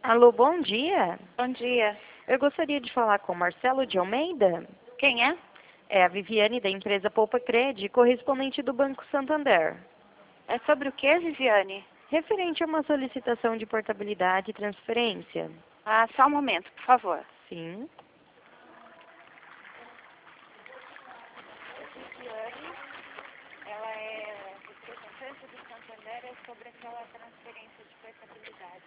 Alô, bom dia. Bom dia. Eu gostaria de falar com Marcelo de Almeida. Quem é? É a Viviane da empresa Poupa Cred, correspondente do Banco Santander. É sobre o que, Viviane? Referente a uma solicitação de portabilidade e transferência. Ah, só um momento, por favor. Sim. Ela é representante do Santander sobre aquela transferência de portabilidade.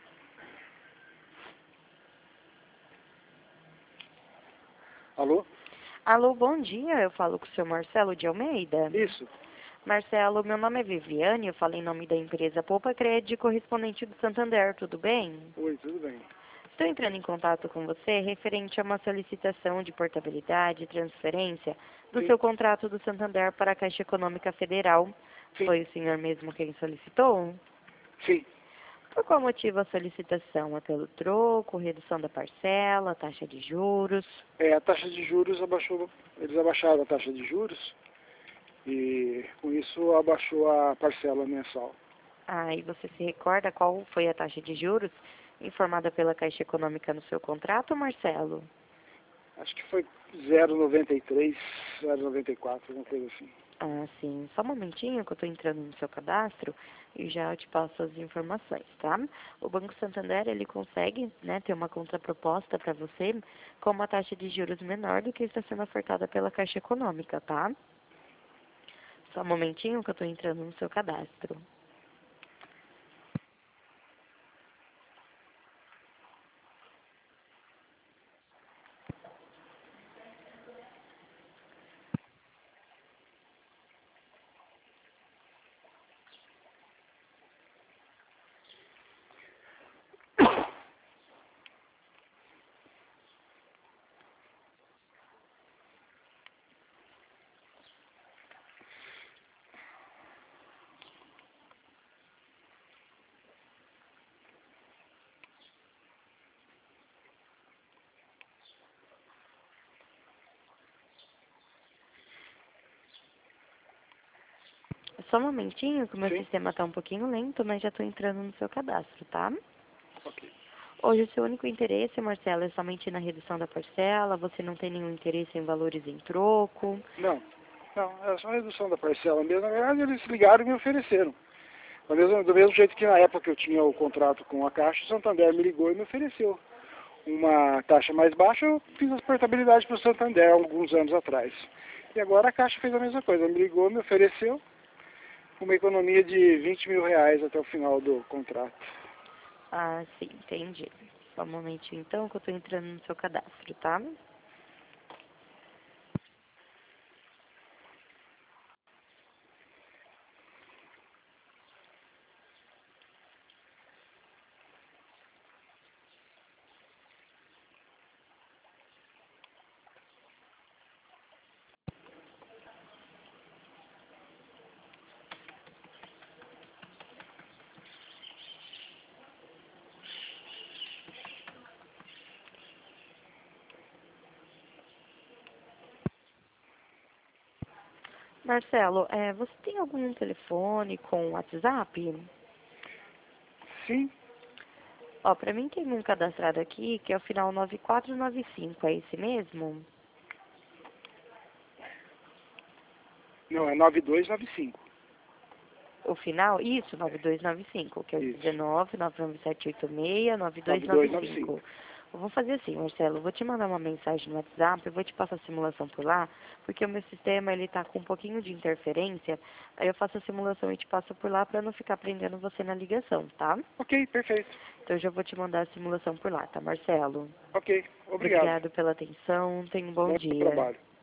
Alô? Alô, bom dia. Eu falo com o senhor Marcelo de Almeida. Isso. Marcelo, meu nome é Viviane, eu falo em nome da empresa Poupa Cred, correspondente do Santander, tudo bem? Oi, tudo bem. Estou entrando em contato com você referente a uma solicitação de portabilidade e transferência do Sim. seu contrato do Santander para a Caixa Econômica Federal. Sim. Foi o senhor mesmo quem solicitou? Sim. Por qual motivo a solicitação? É pelo troco, redução da parcela, taxa de juros? A taxa de juros abaixou, eles abaixaram a taxa de juros e com isso abaixou a parcela mensal. Ah, e você se recorda qual foi a taxa de juros informada pela Caixa Econômica no seu contrato, Marcelo? Acho que foi 0,93, 0,94, alguma coisa assim. Ah, sim. Só um momentinho que eu estou entrando no seu cadastro e já te passo as informações, tá? O Banco Santander, ele consegue, né, ter uma contraproposta para você com uma taxa de juros menor do que está sendo ofertada pela Caixa Econômica, tá? Só um momentinho que eu estou entrando no seu cadastro. Só um momentinho que o meu Sim. sistema está um pouquinho lento, mas já estou entrando no seu cadastro, tá? Ok. Hoje o seu único interesse, Marcelo, é somente na redução da parcela? Você não tem nenhum interesse em valores em troco? Não, é só a redução da parcela mesmo. Na verdade, eles ligaram e me ofereceram. Do mesmo jeito que na época que eu tinha o contrato com a Caixa, o Santander me ligou e me ofereceu uma taxa mais baixa. Eu fiz as portabilidades para o Santander alguns anos atrás. E agora a Caixa fez a mesma coisa, me ligou, me ofereceu uma economia de 20 mil reais até o final do contrato. Ah, sim, entendi. Só um momentinho então que eu estou entrando no seu cadastro, tá? Marcelo, você tem algum telefone com WhatsApp? Sim, Ó, pra mim tem um cadastrado aqui que é o final 9495, é esse mesmo? não, é 9295. O final? Isso, 9295, que é o Isso, 19 99786 9295. 9295. Eu vou fazer assim, Marcelo, eu vou te mandar uma mensagem no WhatsApp, eu vou te passar a simulação por lá, porque o meu sistema, ele tá com um pouquinho de interferência, aí eu faço a simulação e te passo por lá pra não ficar prendendo você na ligação, tá? Ok, perfeito. Então eu já vou te mandar a simulação por lá, tá, Marcelo? Ok, obrigado. Obrigado pela atenção, tenha um bom Bom dia. trabalho.